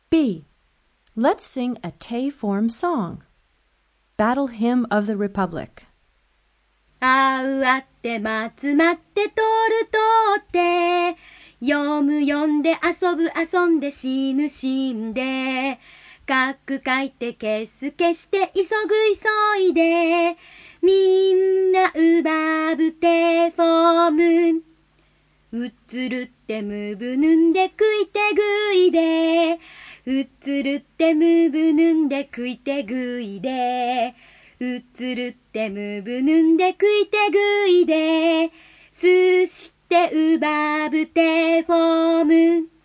B. Let's sing a Tay-form song. Battle Hymn of the Republic. あうあってまつまってとるとって読む読んで遊ぶ遊んで死ぬ死んで書く書いて消す消して急ぐ急いでみんなうばぶてフォームうつるってむぶぬんで食いてぐいでうつるってむぶぬんで食いてぐいでうつるってむぶぬんで食いてぐいですしてうばぶてフォーム